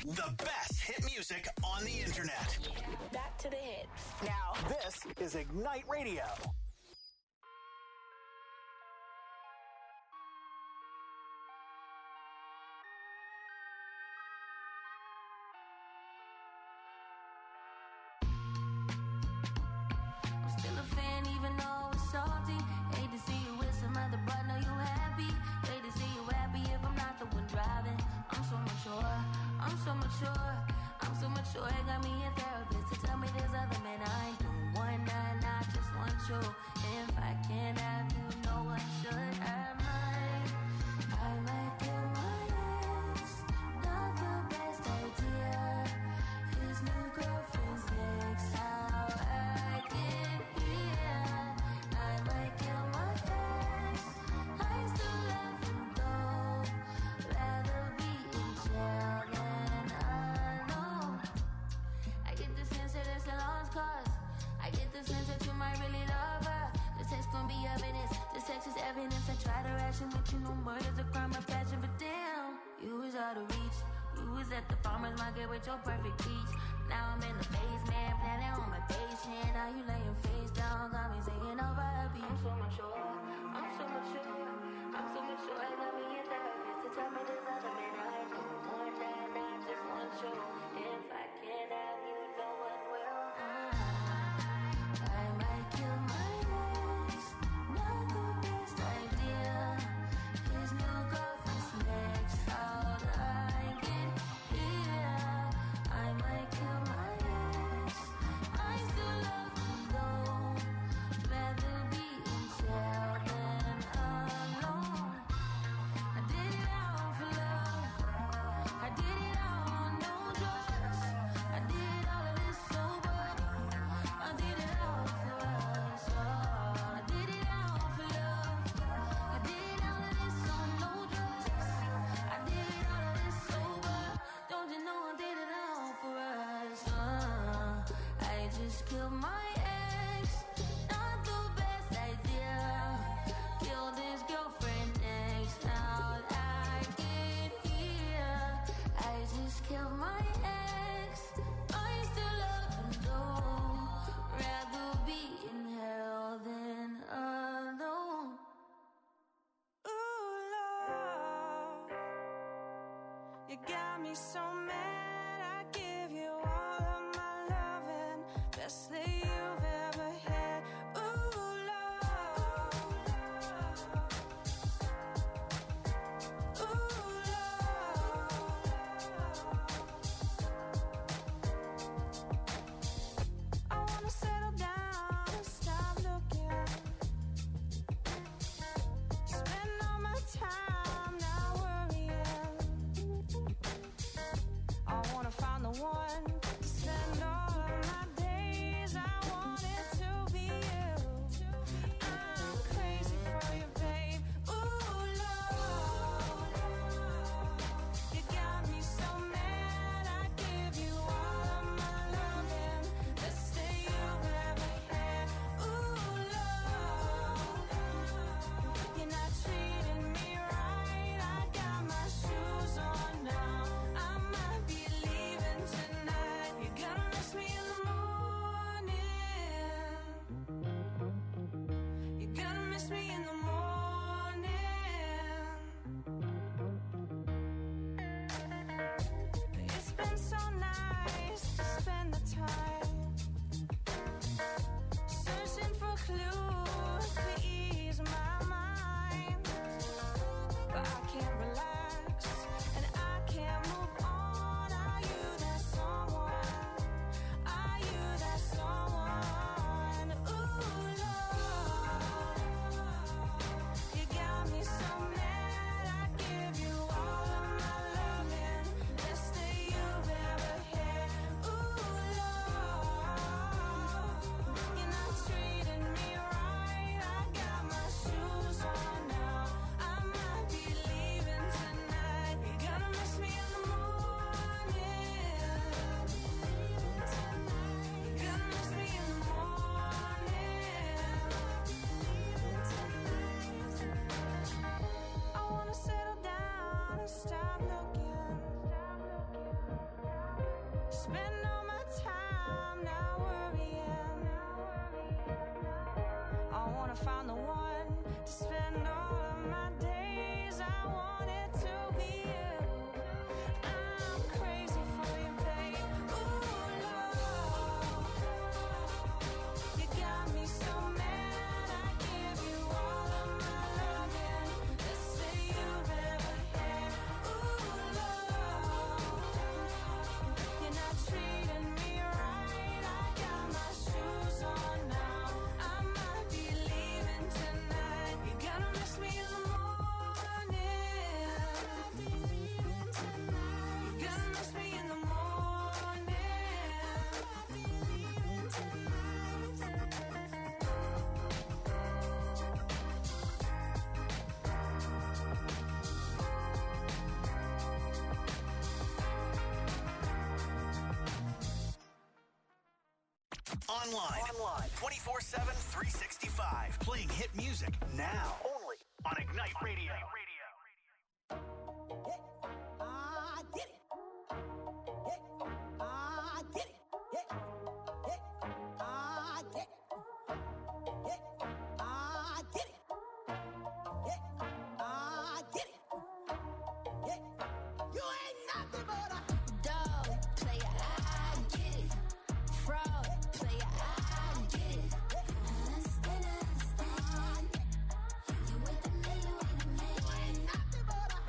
The best hit music on the internet. Back to the hits. Now, this is Ignite Radio. I'm so mature, it got me a therapist to tell me there's other men I ain't doing one night, I just want you. If I can't have you, no one should have mine. I might kill my ex, not the best idea. His new girlfriend's next, how I get here. I might kill my ex, I still love him though. Rather be in jail than alone. I get the sense that it's a lost cause. I get the sense that you might really love her. This text gon' be evidence. This text is evidence. I try to ration with you, no murder's a crime of passion, but damn, you was out of reach. You was at the farmer's market with your perfect peach. Now I'm in the basement, planning on my patient. Now you laying face down, got me singing over a beat. I'm so mature, I'm so mature, I'm so mature. I got me a therapist to tell me there's other men I do more than I just want you. If I can't have you, no one will. I might kill my ex, not the best idea. His new girlfriend's next, how'd I get here? I might kill my ex, I still love him though. Rather be in jail than alone. I did it all for love. I did it all on no drugs. I did all of this sober. I did it all for us. I did it all for love. I did all of this on no drugs. I did all of this sober. Don't you know I did it all for us? I just killed my ex. Not the best idea. Killed his girlfriend next. How'd I get here? I just killed my ex. I still love him though. Rather be in hell than alone. Ooh, love, you got me so mad. I give you all of my loving, best that you've ever had. Ooh, love, ooh, love. I wanna settle down and stop looking. Spend all my time not worrying. I wanna find the one to spend all of my days. I wanna Online. 24/7, 365. Playing hit music now. Only on Ignite Radio. I did it. I did it. I did it. I did it. I did it. You ain't nothing but a Dog player, I get it. Fraud player, I get it. Understand. You with the man, you with the man. you ain't nothing but a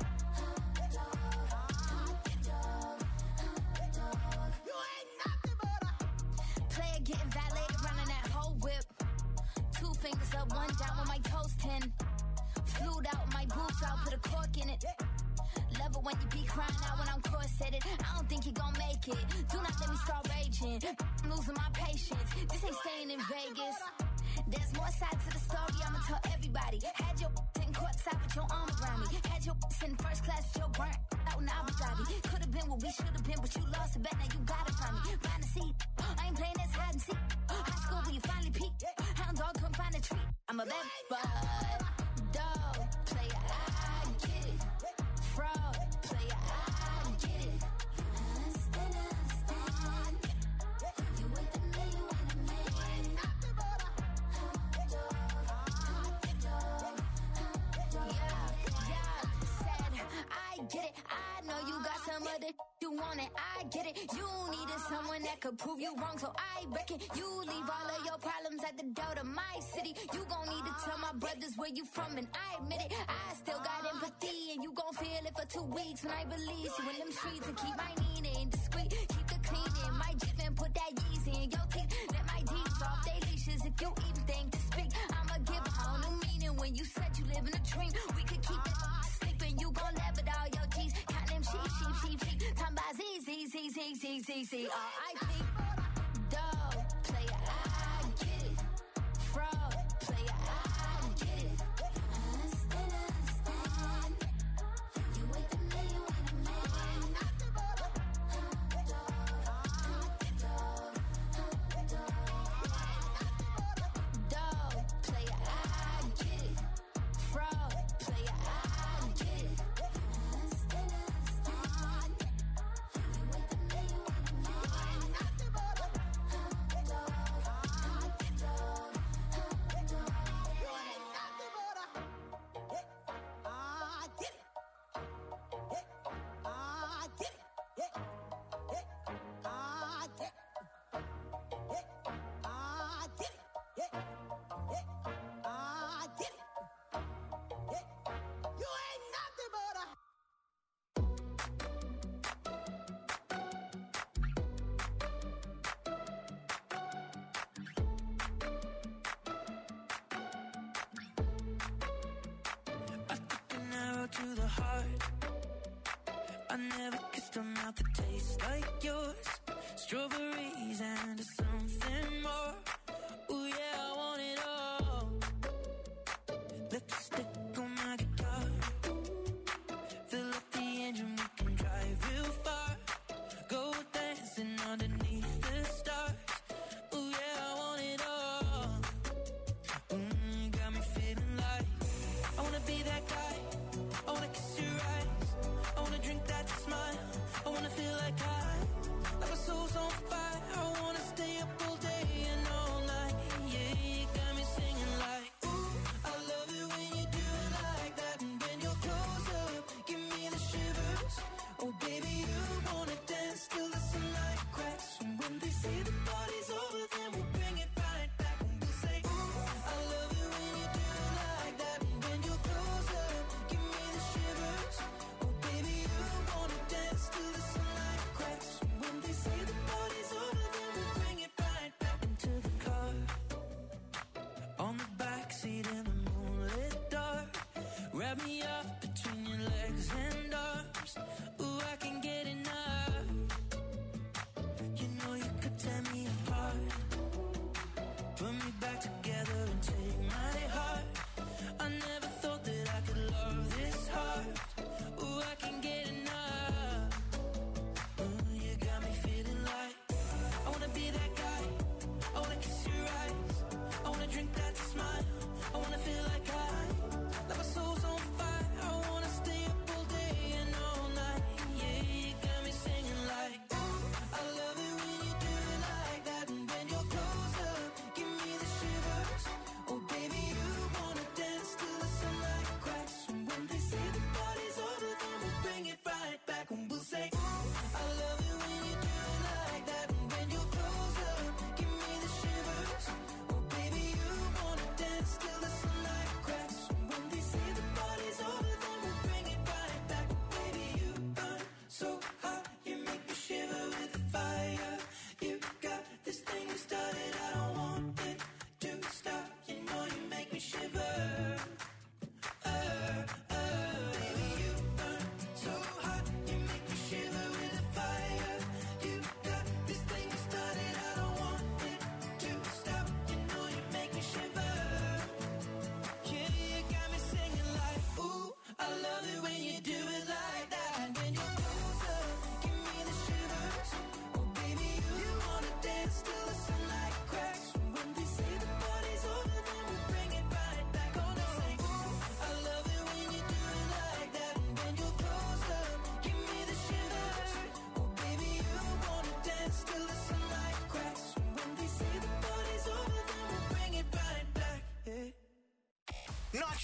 you ain't nothing but a Player getting violated, running that whole whip. 2 fingers up, 1 down with my toes 10. Flued out my boobs, I'll put a cork in it. Love it when you be crying out when I'm corseted. I don't think you gon' make it. Do not let me start raging. I'm losing my patience. This ain't staying in Vegas. There's more sides to the story, I'ma tell everybody. Had your in courtside with your arm around me. Had your in first class with your burnt out in Abu Dhabi. Could've been what we should've been, but you lost a bet, now you gotta find me. Find a seat, I ain't playing this hide and seek. High school where you finally peak. Hound dog come find a treat. I'm a bad bud. Dog player, I get it. Fraud player, I get it. Understand. You with the man, you with the man. nothing but a Yeah, said I get it. I know you got some other you want it. I get it. You needed someone that could prove you wrong, so I reckon you leave all of your problems at the door to my city. You gon' need to tell my brothers where you from, and I admit it. I still got empathy, and you gon' feel it for 2 weeks when I release you in them streets and keep my meaning discreet. Keep the cleaning, my Jeep and put that Yeezy in your teeth. Let my deeds off they leashes if you even think to speak. I'ma give a whole new meaning when you said you live in a dream. We could keep it sleeping, you gon' laugh at all your G's. Count them sheep. Time by Z. R.I.P. Dog player, I get it. Fraud player, I get it. Understand. You with the man, you with the man. nothing but a Dog player, I get it. Fraud player, I get it. Understand. You with the man, you with the man. nothing but a you ain't nothing but a I did it. I did it. I did it. I did it. I did it. You ain't nothing but a I took an arrow to the heart. I never kissed a mouth that tastes like yours. Strawberries and something more. Ooh yeah, I want it all. Lipstick on my guitar. Fill up the engine, we can drive real far. Go dancing underneath the stars. Ooh yeah, I want it all. Got me feeling like I wanna be that guy. I wanna kiss your eyes. I wanna drink that smile. I wanna feel like my soul's on fire. I wanna stay up all day and all night. Yeah, you got me singing like, ooh, I love it when you do it like that. And when you're close up, give me the shivers. Oh baby, you wanna dance till the sunlight cracks. And when they say the party's over, then we'll bring it right back. And we'll say, ooh, I love it when you do it like that. And when you're close up, give me the shivers. Oh baby, you wanna dance till the sunlight cracks. And when they say the party's over, then we'll bring it right back into the car. On the backseat in the moonlit dark. Wrap me up between your legs and arms. Ooh, I can get enough. You know you could tear me apart. Put me back together and take my heart. I never thought that I could love this hard. Ooh, I can get enough. Ooh, you got me feeling like I wanna be that guy. I wanna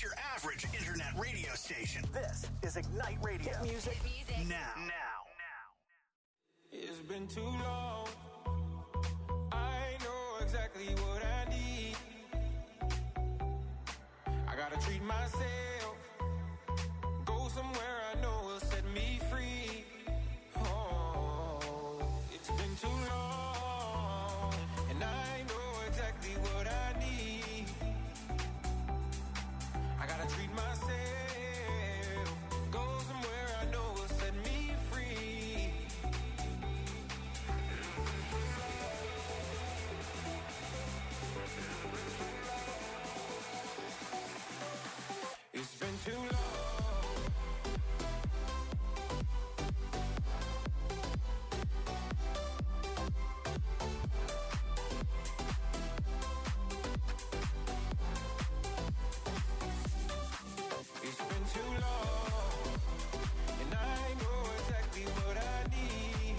your average internet radio station. This is Ignite Radio. Hit music now. It's been too long. I know exactly what I need. I gotta treat myself. Go somewhere I know will set me free. Oh, it's been too long. And I know exactly what I need. I gotta treat myself. Go somewhere I know will set me free. It's been too long. It's been too long, and I know exactly what I need.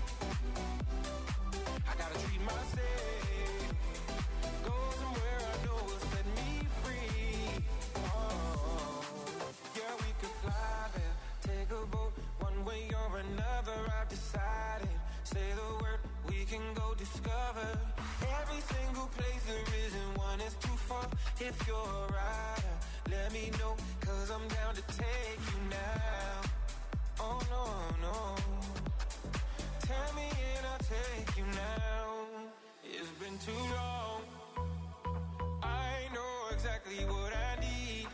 I gotta treat myself. Go somewhere I know will set me free. Oh, yeah, we could fly there, take a boat, one way or another. I've decided. Say the word, we can go discover every single place there isn't one is too far. If you're a rider, let me know, 'cause I'm down to take you now. Oh no, no. Tell me and I'll take you now. It's been too long. I know exactly what I need.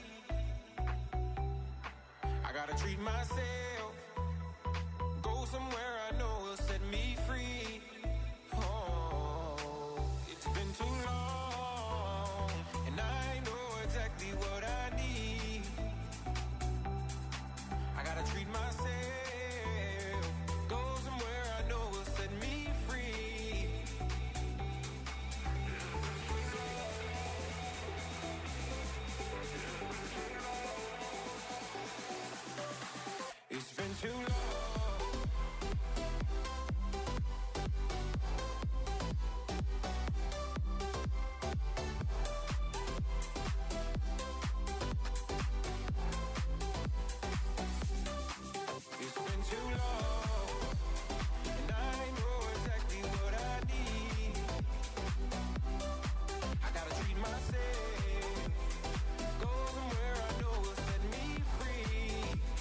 I gotta treat myself. Go somewhere I know will set me free. Oh, it's been too long. And I know exactly what I need. I gotta treat myself. Go somewhere I know will set me free. It's been too long. It's been too long, and I know exactly what I need. I gotta treat myself. Go somewhere I know will set me free.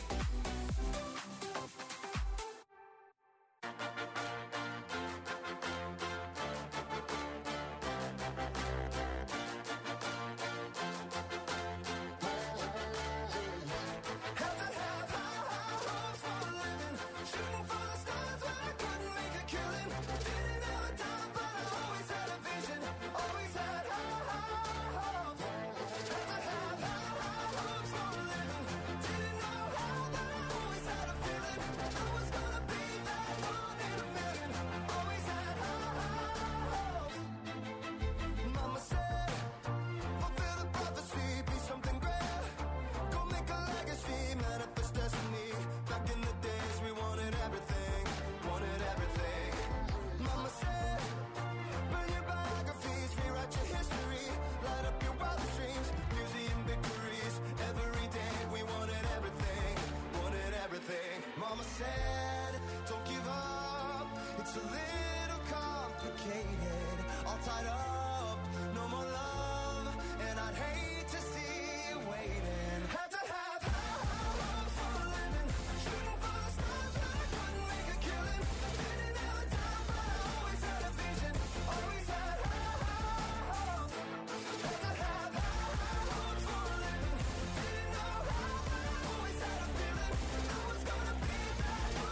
Mama said, fulfill the prophecy, be something great. Go make a legacy, manifest destiny. Back in the days we wanted everything, wanted everything. Mama said, burn your biographies, rewrite your history, light up your wildest dreams, museum victories. Every day we wanted everything, wanted everything. Mama said, don't give up, it's a little complicated, all tied up, no more love, and I'd hate to see you waiting. Had to have hopes for a living, shooting for the stars, but I couldn't make a killing. Didn't have a time, but I always had a vision, always had hope. Had to have hopes for a living, didn't know how, but I always had a feeling I was gonna be that one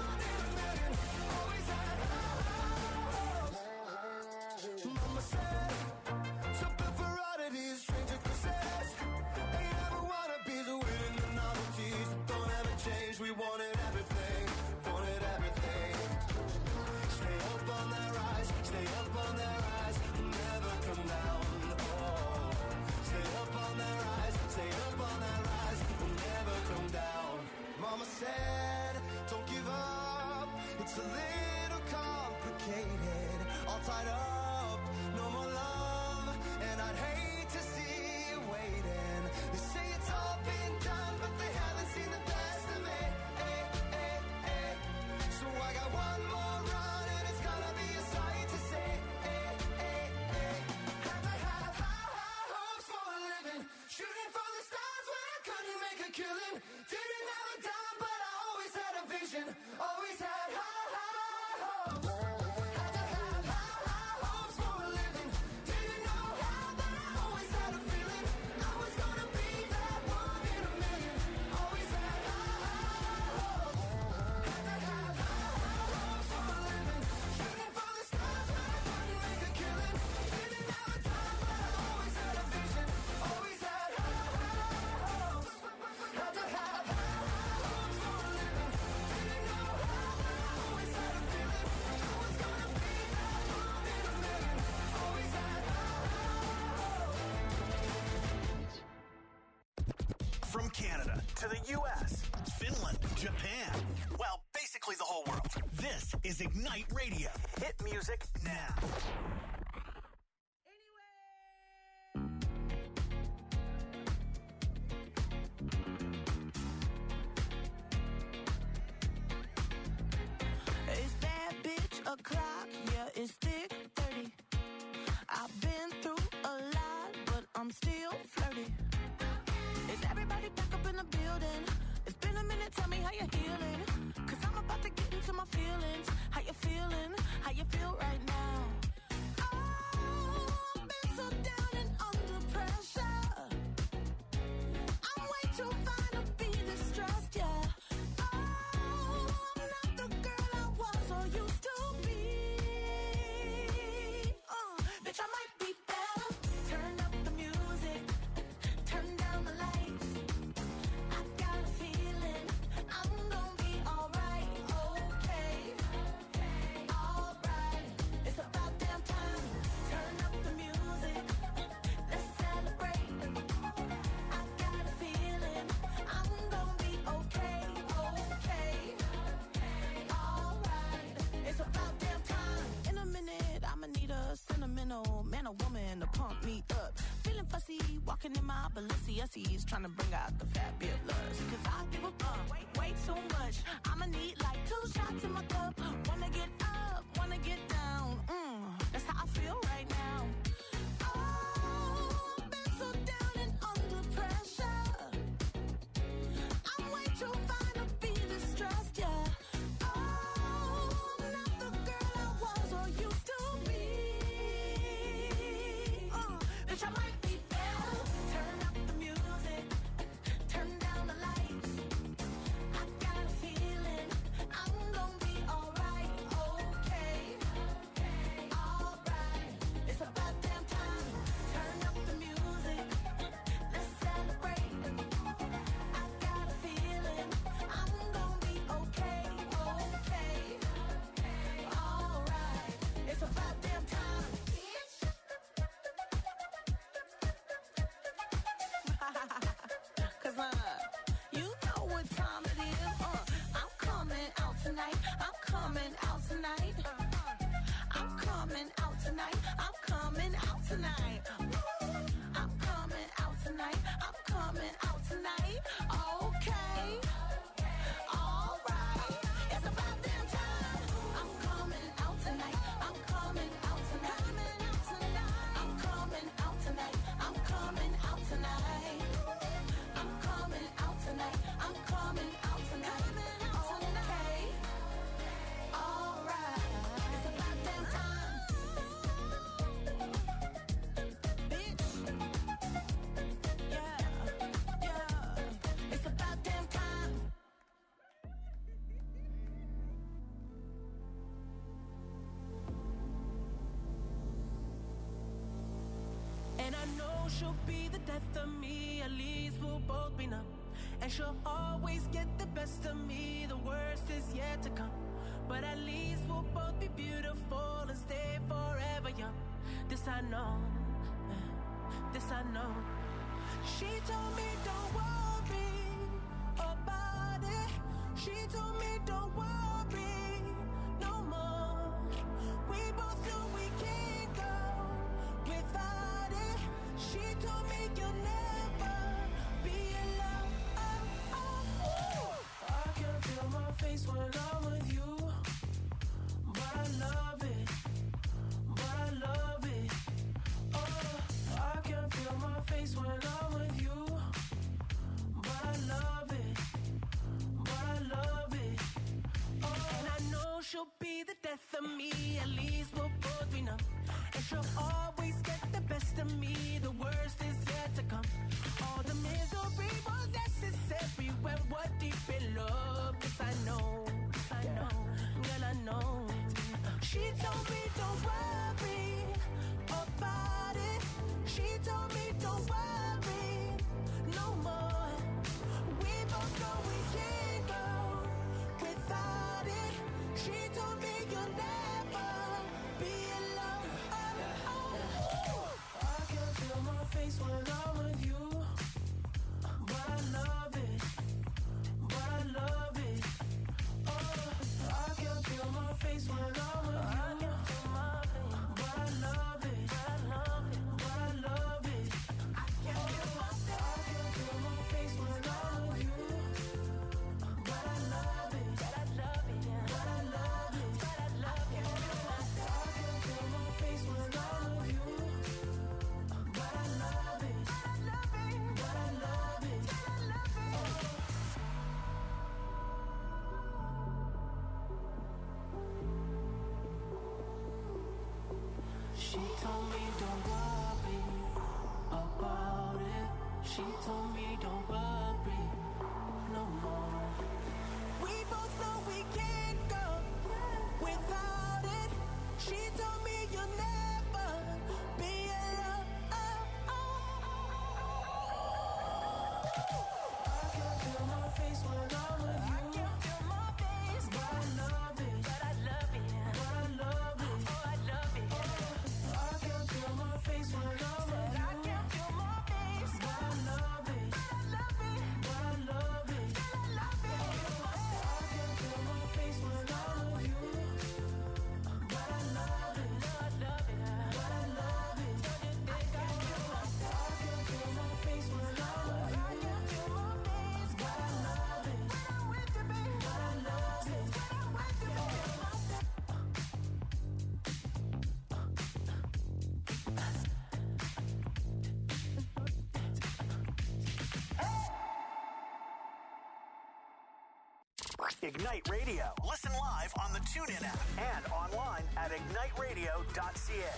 Canada to the U.S., Finland, Japan. Well, basically the whole world. This is Ignite Radio. Hit music now. It's bad bitch o'clock, yeah, it's thick 30. I've been through a lot, but I'm still flirty. Is everybody back up in the building? It's been a minute, tell me how you're healing. Cause I'm about to get into my feelings. How you feeling? How you feel right now? Oh, I've been so down and under pressure. I'm way too fine to be distressed, yeah. Oh, I'm not the girl I was or used to be. Bitch, I might be better. Turn up the music, turn down the lights. I got a feeling I'm gonna be alright, okay, alright. It's about damn time. Turn up the music, let's celebrate. I got a feeling I'm gonna be okay, alright. It's about damn time. In a minute, I'ma need a sentimental man or woman to pump me up. Feeling fussy, walking in my Balenciennes, trying to bring out the fat bit lust. Cause I give a way too much. I'ma need like 2 shots in my cup. Wanna get up, wanna get down. That's how I feel right now. Oh, I've been so down and under pressure. I'm way too fine to be distressed, yeah. Oh, I'm not the girl I was or used to be. Bitch, I might be better. Turn up the music, turn down the lights. I got a feeling I'm gonna be alright, okay, alright. It's about damn time. Turn up the music, let's celebrate. I got a feeling I'm gonna be okay, alright. It's about damn time. Cause you know what time it is. I'm coming out tonight. I'm coming out tonight. I'm coming out tonight. I'm coming out tonight. I'm coming out tonight. I'm coming out tonight. Okay. Alright. It's about damn time. I'm coming out tonight. I'm coming out tonight. I'm coming out tonight. I'm coming out tonight. I'm coming out tonight. I'm coming out tonight. Okay. Alright. It's about damn time. Bitch. Yeah. It's about damn time. And I know she'll be the death of me, at least we'll both be numb. And she'll always get the best of me, the worst is yet to come. But at least we'll both be beautiful and stay forever young. This I know, this I know. She told me don't worry about it. She told me don't worry no more. We both know we can't go without it. She told me you'll never be alone. I can feel my face when I'm with you, but I love it, but I love it. Oh, I can feel my face when I'm with you, but I love it, but I love it. Oh, and I know she'll be the death of me, at least we'll both be numb. And she'll always get the best of me, the worst is yet to come. All the misery was necessary when we're deep in love. This I know, girl I know. She told me don't worry about it. She told me don't worry no more. We both know we can't go without it. She told me you'll never be alone. I can feel my face when I'm with you, but I love She told me don't worry about it. She told me don't worry no more. We both know we can't go without it. She told me you'll never be alone. I can feel my face when I'm with you. I can feel my face, but I love it. But I love it. But I love it. Oh, I love it. I can feel my face when I'm with you. I can feel my face, but I love it. But I love it. But I love it. Still I love it. I can feel my face when I'm with you. But I love it. But I love it. But I love it. Don't you think I can feel my face when I'm with you. I can feel my face, but I love it. When I'm with you, baby. But I love it. When I'm with you, baby. Ignite Radio. Listen live on the TuneIn app and online at igniteradio.ca.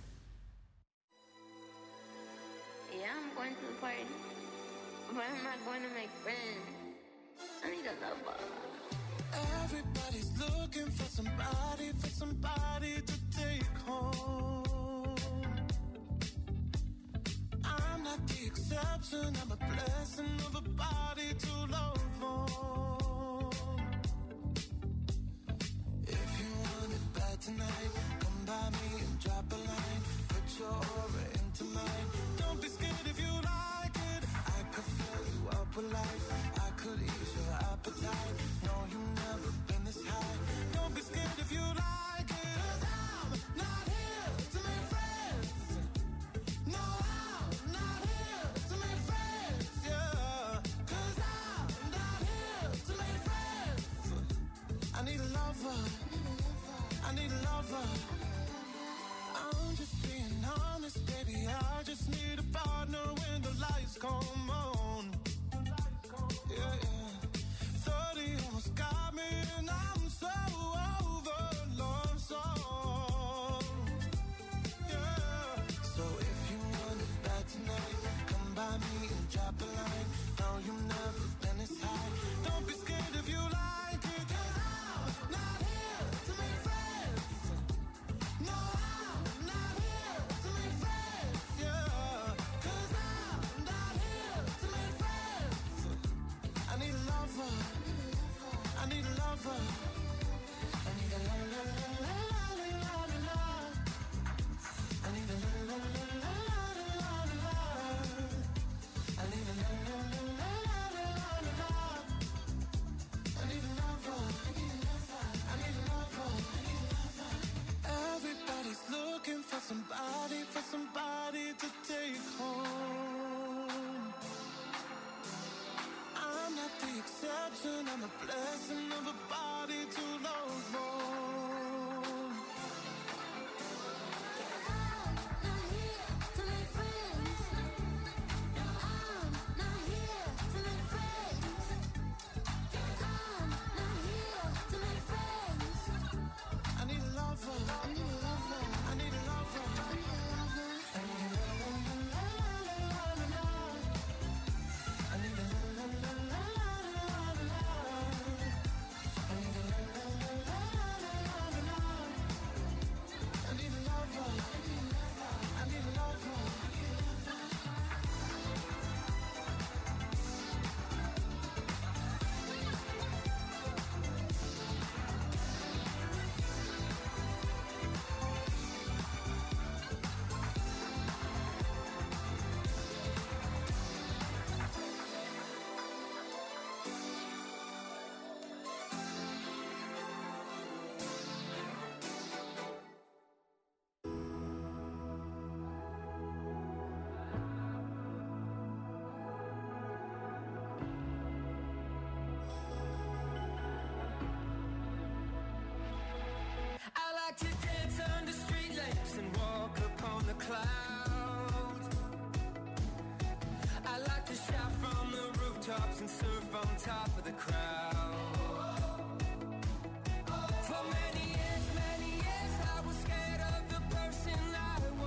Yeah, I'm going to the party, but I'm not going to make friends. I need a lover. Everybody's looking for somebody to take home. I'm not the exception, I'm a blessing of a body to love on. If you want it bad tonight, come by me and drop a line. Put your aura into mine. Don't be scared if you like it. I could fill you up with life. I could ease your appetite. No, you've never been this high. Don't be scared if you like it. 'Cause I'm not here to make friends. No, I'm not here to make friends. Yeah. 'Cause I'm not here to make friends. I need a lover. I need a lover. I'm just being honest, baby. I just need a partner when the lights come on. Yeah, yeah. 30 almost got me, and I'm so over love song. Yeah. So if you want it bad tonight, come by me and drop a line. No, you've never been this high. Don't be scared if you like it. 'Cause I'm not here to make friends. No, I'm not here to make friends. Yeah. 'Cause I'm not here to make friends. I need a lover. I need a lover. I need a la la la la la la la la. I need a la la la la la la la la. I need a la la la la la la la la. I need a lover. I need a lover. I need a lover. I need a lover. Everybody's looking for somebody to take home. I'm not the exception, I'm a blessing of a body to love on. I'm not here to make friends. No, I'm not here to make friends. I'm not here to make friends. I need a lover. I need a lover. I need a lover. I need a lover. I need a la la la la la la la. I need a la la la la la la la. I need a la la la la la la la. I need a lover. I need a lover. I need a lover. I like to dance under street lamps and walk upon the clouds. I like to shout from the rooftops and surf on top of the crowd. For many years, I was scared of the person I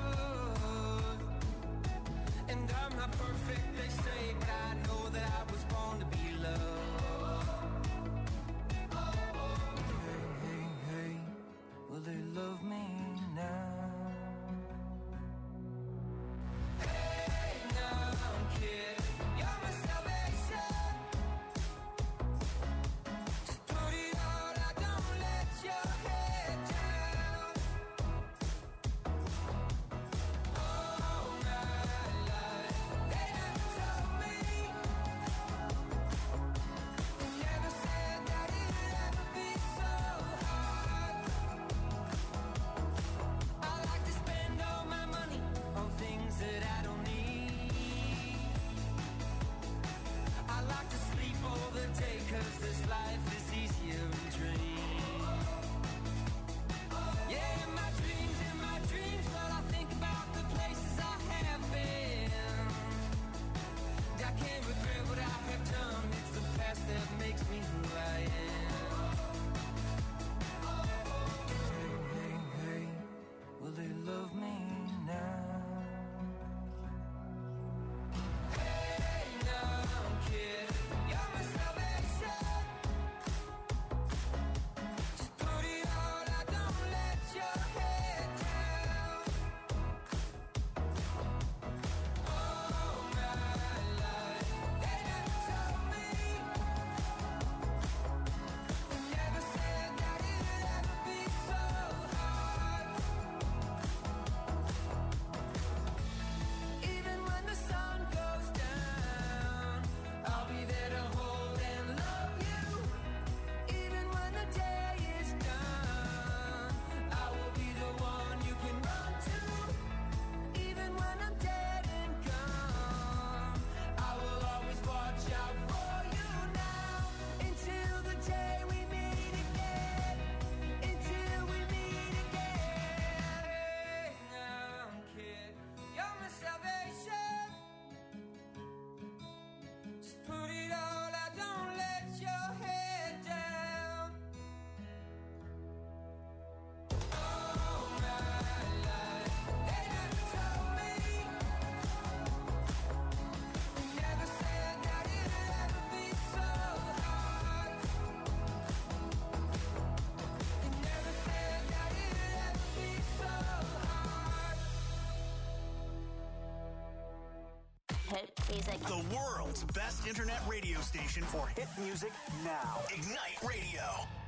hit music. The world's best internet radio station for hit music now. Ignite Radio.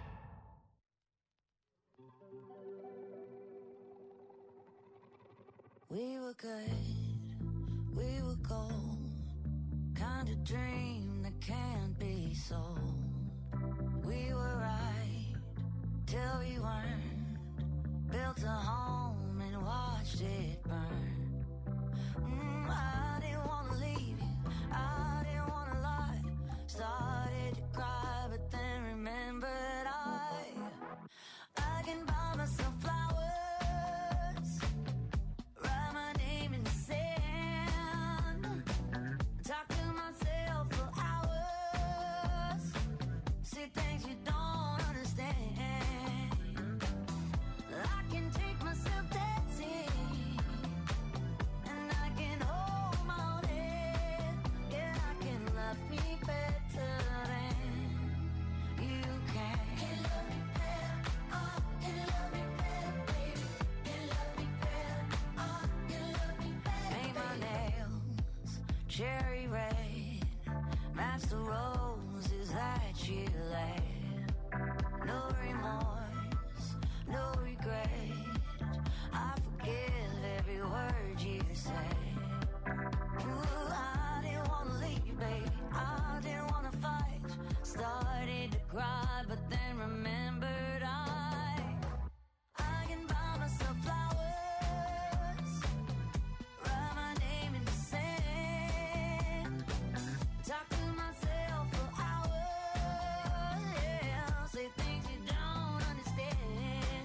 We were good, we were gold. Kind of dream that can't be sold. We were right till we weren't. Built a home and watched it burn. I didn't want to leave you, I didn't want to lie. Started to cry, but then remembered I can buy myself flowers, write my name in the sand, talk to myself for hours, see things you don't understand. I can take myself dancing, and I can hold my own head. Yeah, I can love me better than you can. Can love me better, can love me better, baby. Can love me better, can love me better. Paint my nails cherry red, match the roses that you laid. No remorse, no regret. I forgive every word you say. Ooh, I didn't want to leave, baby. I didn't want to fight. Started to cry, but then remembered I can buy myself flowers, write my name in the sand, talk to myself for hours, yeah, say things you don't understand.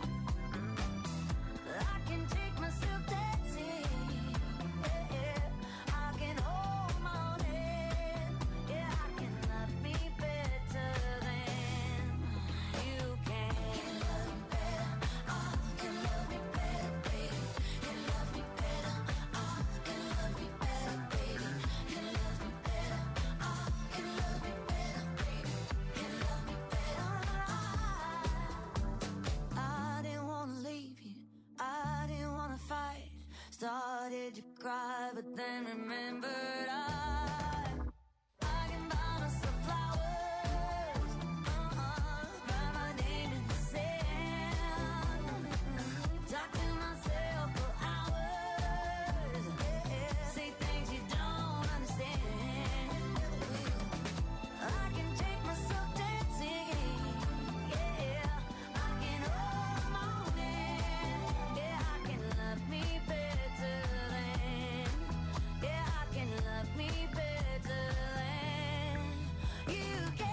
I can take myself dancing, yeah, I can hold my own head, yeah, I can love me better than you can. Can love me better, can love me better, baby. Can love me better, can love me better, baby. Can love me better, can love me better, baby. Can love me better. I didn't want to leave you, I didn't want to fight. Started to cry, but then remembered I can buy myself flowers, write my name in the sand, talk to myself for hours, yeah, say things you don't understand. I can take myself dancing, yeah, I can hold my own hand, yeah, I can love me better than, yeah, I can love me better than you can.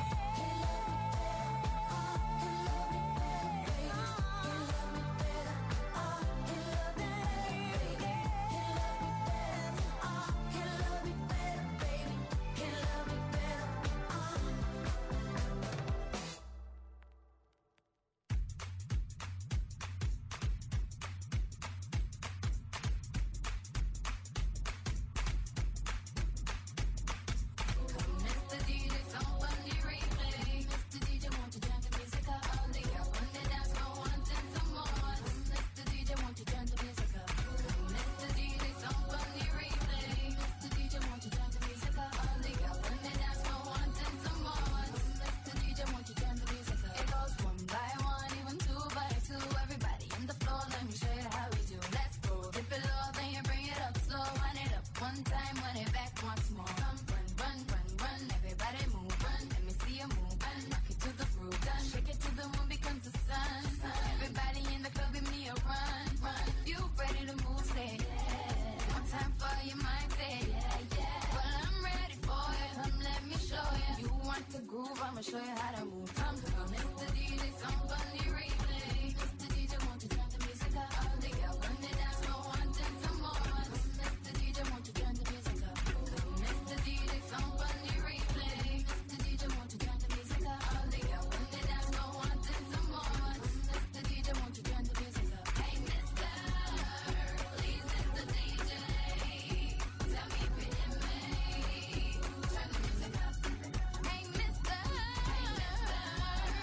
Mr. DJ, someone you replay. Mr. DJ, won't you turn the music up? All the girls on the dance floor wanting some more. Mr. DJ, won't you turn the music up? Mr. DJ, someone you replay. Mr. DJ, won't you turn the music up? All the girls on the dance floor wanting some more. Mr. DJ, won't you turn the music up? It goes one by one, even two by two. Everybody in the floor, let me show you how we do. Let's go. Dip it low, then you bring it up slow. Run it up one time, run it back once more. Come, run, run, run, run. Everybody move, run. Let me see you move, run. Rock it to the groove, done. Shake it till the moon becomes the sun. Everybody in the club, give me a run, run. If you ready to move, say yeah. One time for your mind, say yeah, yeah. Well, I'm ready for it. Come, let me show you. You want to groove, I'ma show you how to move. Come, Mr. DJ, somebody replay. Mr. DJ, won't you turn the music up? All the girls on the dance floor wanting some more. Mr. DJ, won't you turn the music up? Mr. DJ, somebody replay. Mr. DJ, won't you turn the music up? All the girls on the dance floor wanting some more. Mr. DJ, won't you turn the music up? Hey, mister, please, Mr. DJ, tell me if you hear me. Turn the music up. Hey, mister,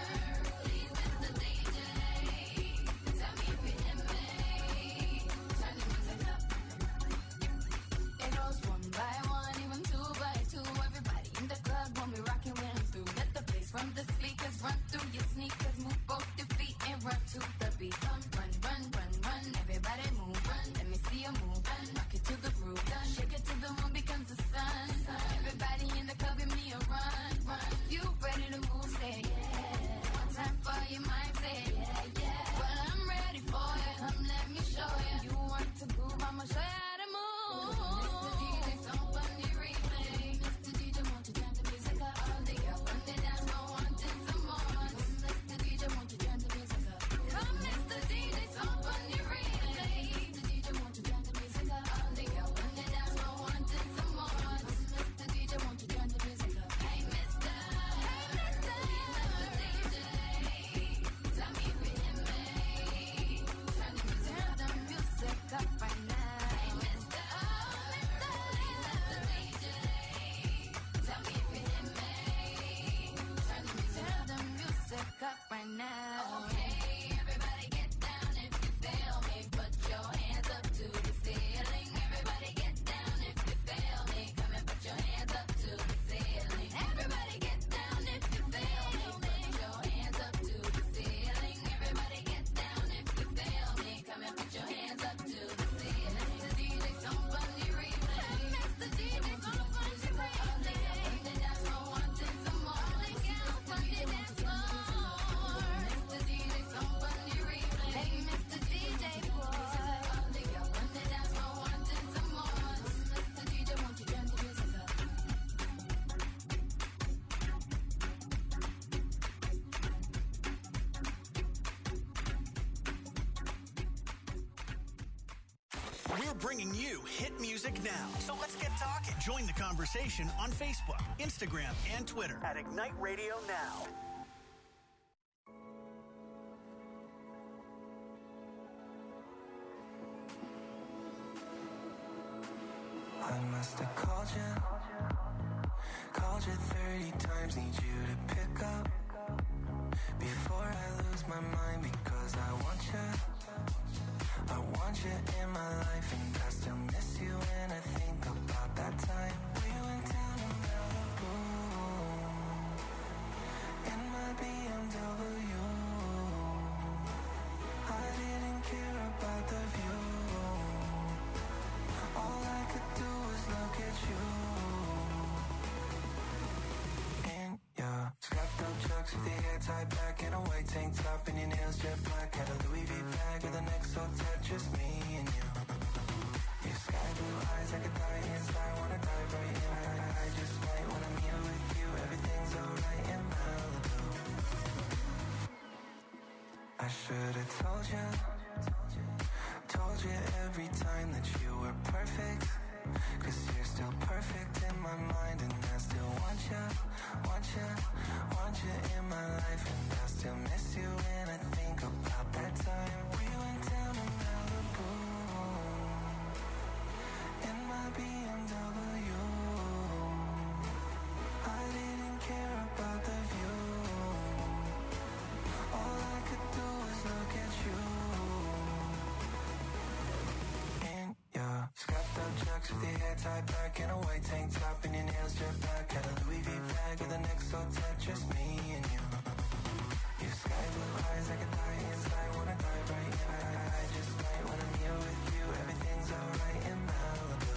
bringing you hit music now. So let's get talking. Join the conversation on Facebook, Instagram, and Twitter at Ignite Radio Now. I must have called you 30 times, need you to pick up before I lose my mind, because I want you in my life, and I still miss you when I think about that time we went down to Malibu in my BMW. I didn't care about the view. All I could do was look at you. In your strapped up chucks with your hair tied back in a white tank top and your nails jet black. Had a Louis V bag with an XO tat, just me and you. Your sky blue eyes, I could die inside, wanna dive right in. I just might when I'm here with you. Everything's alright in Malibu. I should've told you every time that you were perfect, 'cause you're still perfect in my mind, and I still want you in my life, and I still miss you when I think about that time we went down to Malibu in my BMW. I didn't care about the view. All I could do was look at you. Yeah, scrapped up chucks with your hair tied back in a white tank top and your nails jet black. Had a Louis V bag with an XO tat, just me and you. Your sky blue eyes, I could die inside, wanna dive right in. I just might when I'm here with you. Everything's alright in Malibu.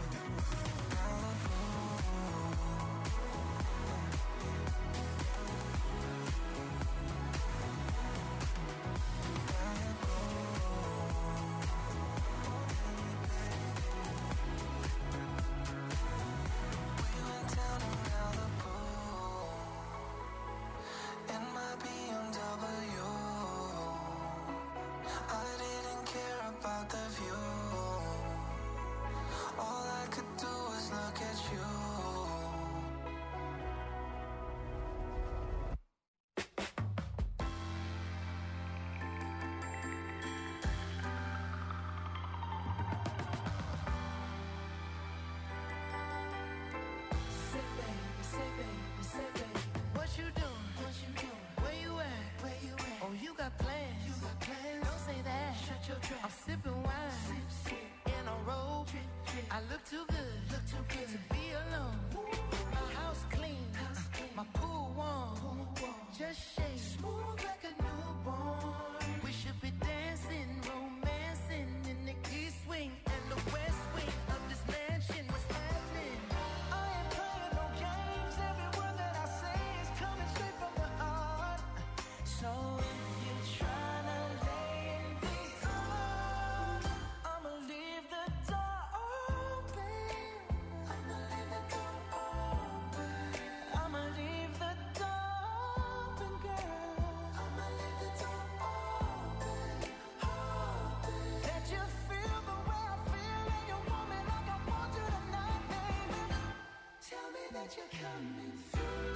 I'm sipping wine in a robe. I look too good to be alone. My house clean, my pool warm. Just shake smooth like a newborn. We should be dancing, romancing in the east wing and the west wing of this mansion. What's happening? I ain't playing no games. Every word that I say is coming straight from the heart. So if you're trying to lay in these arms, I'ma leave the door open. I'ma leave the door open. I'ma leave the door open, girl. I'ma leave the door open, open. Let you feel the way I feel, and you want me like I want you tonight, baby. Tell me that you're coming through.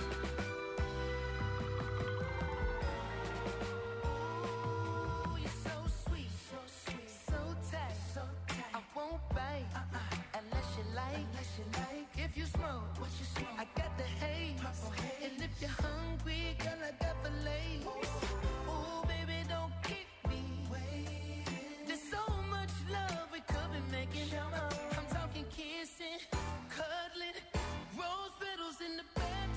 You're so sweet, so tight, I won't bite unless you like. If you smoke, I got the haze. And if you're hungry, girl, I got fillets. Ooh, baby, don't keep me waiting. There's so much love we could be making. I'm talking kissing, cuddling, rose petals in the bed.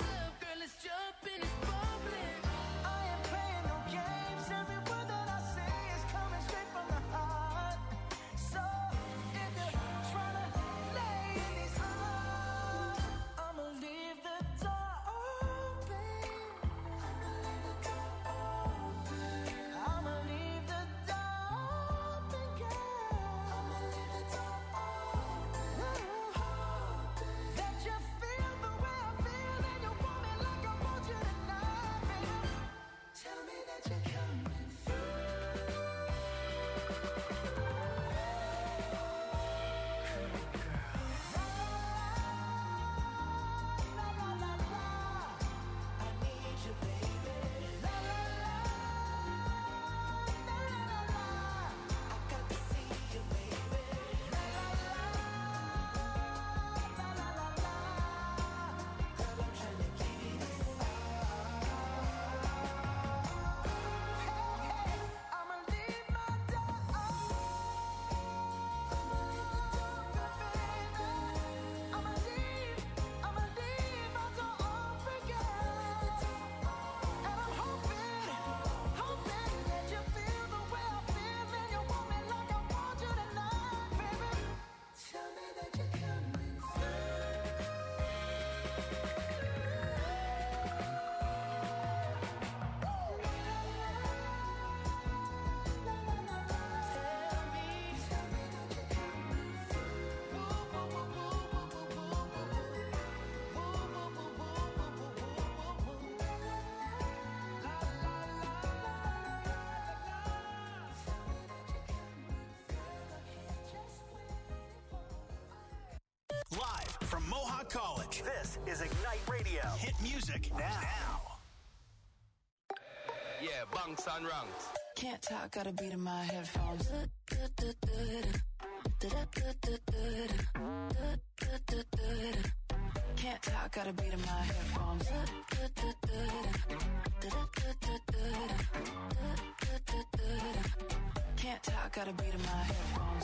college. This is Ignite Radio. Hit music now. Yeah, bunks and ranks. Can't talk, got a beat in my headphones. Can't talk, got a beat in my headphones. Can't talk, got a beat in my headphones.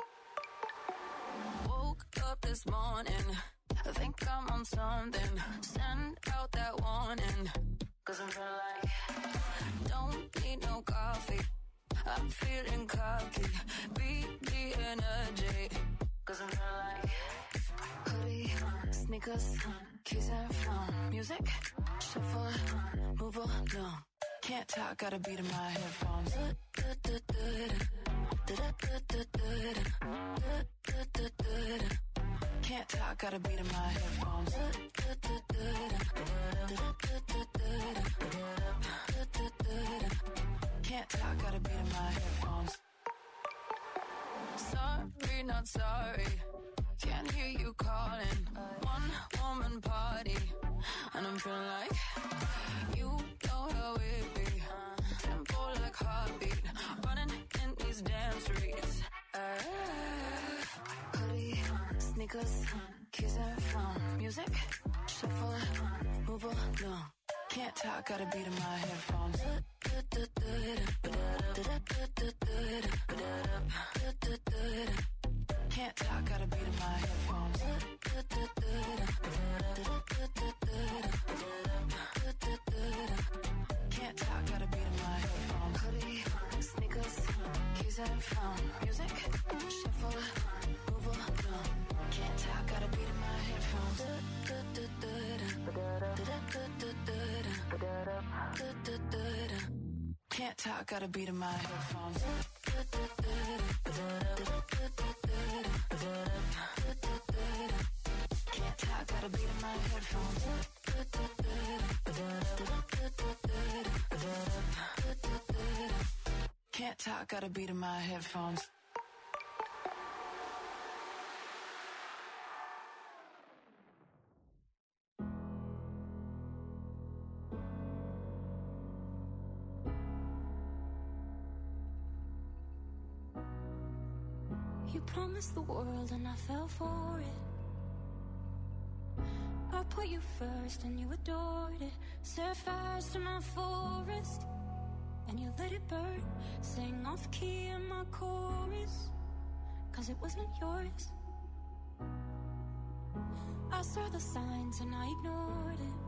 Woke up this morning, I think I'm on something. Send out that warning, 'cause I'm feeling like don't need no coffee. I'm feeling cocky, beat the energy, 'cause I'm feeling like hoodie, sneakers, keys and phone, music, shuffle, move along. Can't talk, got a beat in my headphones. Can't talk, got a beat in my headphones. Can't talk, got a beat in my headphones. Sorry, not sorry. Can't hear you calling. One woman party, and I'm feeling like you know how it be. Tempo like heartbeat, running in these damn streets. Hoodie, sneakers, keys and phone, music, shuffle, move along. Can't talk, got a beat in my headphones. Can't talk, got a beat in my headphones. Can't talk, got a beat in my headphones. Hoodie, sneakers, keys and phone, music, shuffle, move along. Can't talk, got a beat in my headphones. Can't talk, got a beat in my headphones. Can't talk, got a beat in my headphones. Can't talk, got a beat in my headphones. You promised the world and I fell for it. I put you first and you adored it. Set fires to my forest and you let it burn. Sang off key in my chorus, 'cause it wasn't yours. I saw the signs and I ignored it.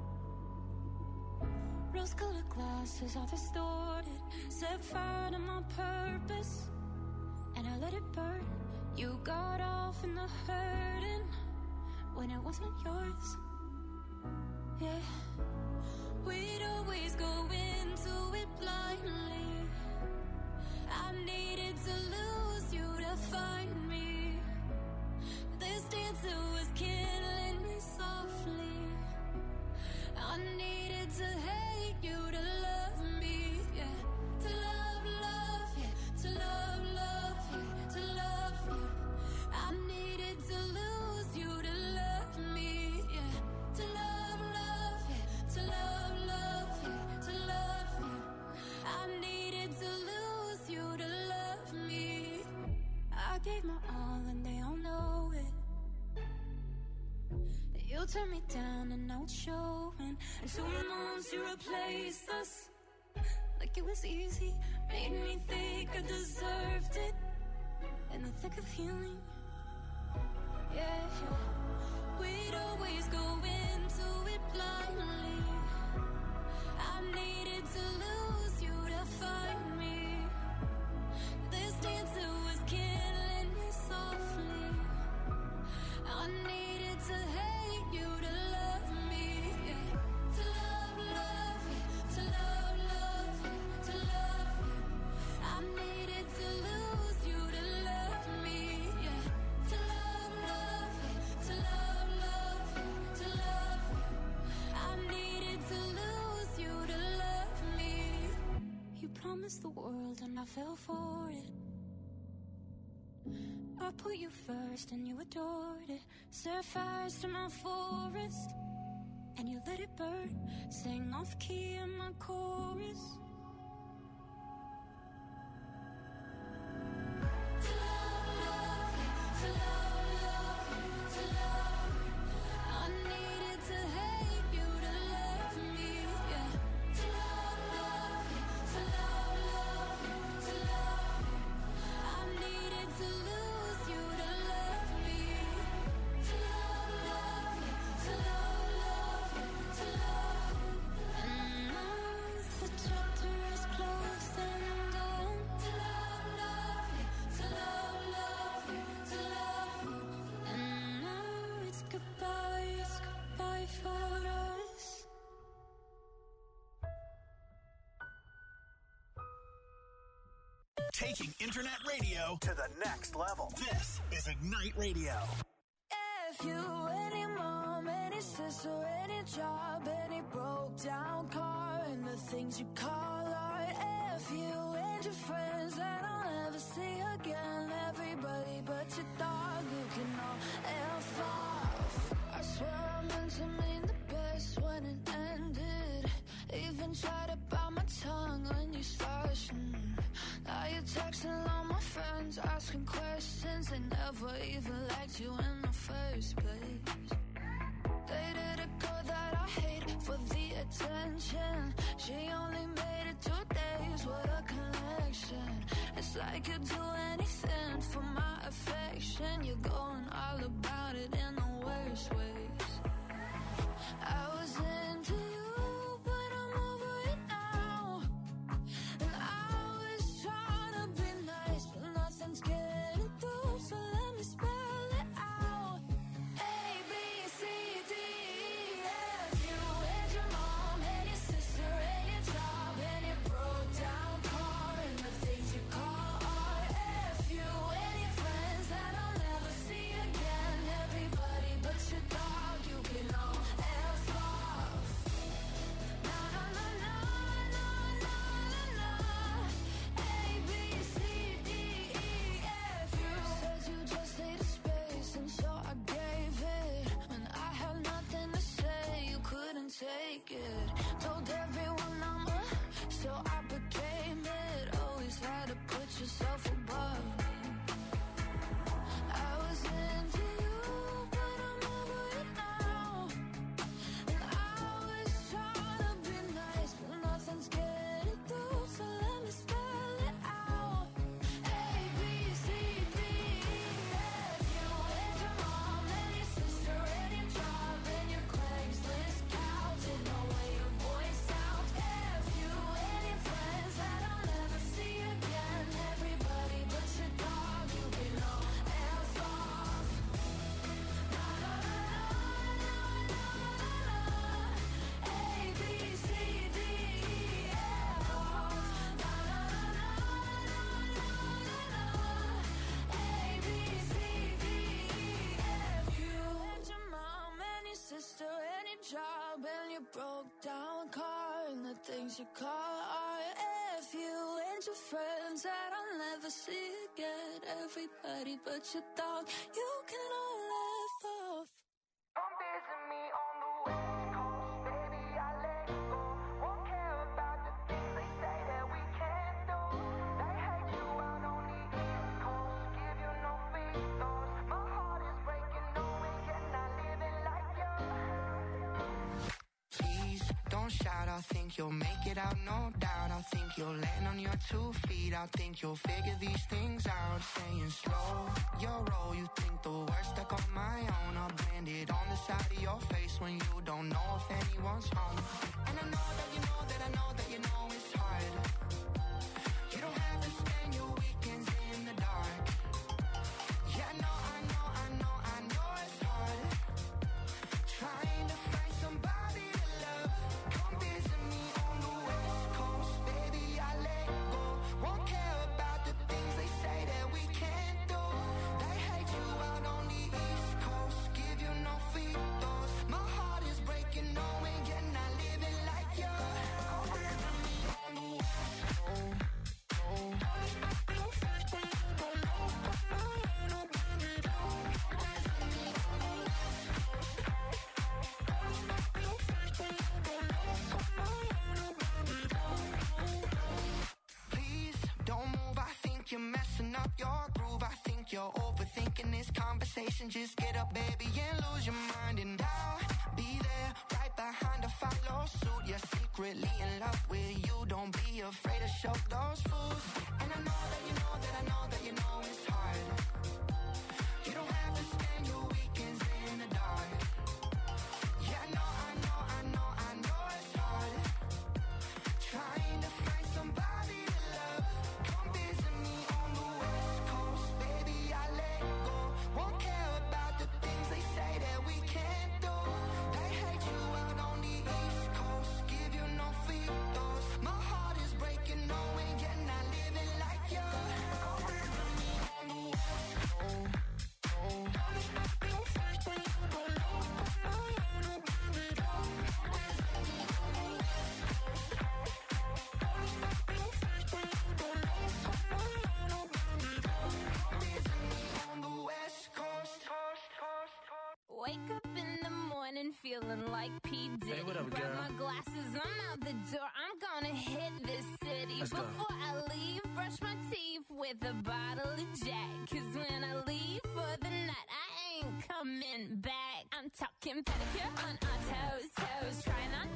Rose-colored glasses all distorted. Set fire to my purpose and I let it burn. You got off in the hurting when it wasn't yours. Yeah, we'd always go into it blindly. I needed to lose you to find me. This dancer was killing me softly. I needed to hate you to love me. Yeah, to love, love, yeah, to love, love, yeah, to love you. I needed to lose you to love me. Yeah, to love, love, yeah, to love, love, yeah, to love you. I needed to lose you to love me. I gave my all and they all know it. You turned me down and now it's showing. And 2 months you replaced us like it was easy. Made me think I deserved it in the thick of healing. Yeah, we'd always go into it blindly. I needed to lose you to find me. This dancer was killing me softly. I needed to hate you to love me. Yeah, to love, love, yeah, to love, love, yeah, to love you. I needed to lose you to love me. Yeah, to love, love, yeah, to love, love, yeah, to love you. I needed to lose you to love me. You promised the world and I fell for it. I put you first and you adored it. Set fires to my forest and you let it burn. Sang off key in my chorus. Taking internet radio to the next level. This is Ignite Radio. If you, any mom, any sister, any job, any broke down car, and the things you call art. If you and your friends that I'll never see again, everybody but your dog, you can all F off. I swear I meant to mean the best when it ended. Even tried to bite my tongue when you started. Now you're texting all my friends, asking questions. They never even liked you in the first place. Dated a girl that I hate for the attention. She only made it 2 days, what a connection. It's like you'd do anything for my affection. You're going all about it in the worst ways. I was into you, but I'm over it now. And I was trying to be nice, but nothing's getting through, so let me spell it out. A, B, C, D, E, F. You and your mom and your sister and your job and your broke down car and the things you call art. F you and your friends that I'll never see again. Everybody but your dog, you can all F off. Na na na na na na na na. A, B, C, D, E, F. You said you just needed space, and so I gave it. When I had nothing to say, you couldn't take it. Told everyone I'm so I became it. Always had to put yourself above me. I was into you, but I'm over it now. And I was trying to be nice, but nothing's getting through, so let me spell it out. A, B, C, D, E, F. You and your mom and your sister and your job and your Craigslist couch and the way your voice sounds. F you and your friends that I'll never see again. Everybody but your dog, you can all F off. Na na na na na na na. A, B, C, D, E, F off. Na na na na na na na. A, B, C, D, E, F. You and your mom and your sister and your job and your broke down car and the things you call art. F you and your friends that I'll never see again. Everybody but your dog, you can all F off. Come visit me on the West Coast, baby, I let go. Won't care about the things they say that we can't do. They hate you out on the East Coast, give you no free throws. My heart is breaking, knowing you're not living like you. Please don't shout, I think you'll make it out, no doubt. I think you'll land on your 2 feet. I think you'll figure these things out. Saying slow your roll, you think the worst stuck on my own. I'll brand it on the side of your face when you don't know if anyone's home. And I know that you know that I know that you know it's hard. You don't have to spend your weekends in the dark. Yeah, I know, I know, I know, I know it's hard. Trying to find somebody to love. Come visit me on the West Coast, baby, I let go. Won't care about the things they say that we can't do. They hate you out on the East Coast, give you no free throws. My heart is breaking, knowing you're not living up your groove. I think you're overthinking this conversation. Just get up, baby, and lose your mind. And I'll be there right behind to follow suit. You're secretly in love with you. Don't be afraid to show those fools. And I know that you know that I know that you know it's hard. You don't have to spend your weekends in the dark. Yeah, I know, I know, I know, I know it's hard. Trying to find somebody to love. Come visit me on the West Coast, baby, I let go. Won't care about the things they say that we can't do. They hate you out on the East Coast, give you no free throws. My heart is breaking, knowing you're not living like you. Come visit me on the West Coast. Wake up in the morning feeling like P. Diddy. Hey, what up, Grab girl? my glasses, I'm out the door. I'm gonna hit this city. Let's go. Before I leave, brush my teeth with a bottle of Jack. Cause when I leave for the night, I ain't coming back. I'm talking pedicure on our toes, trying on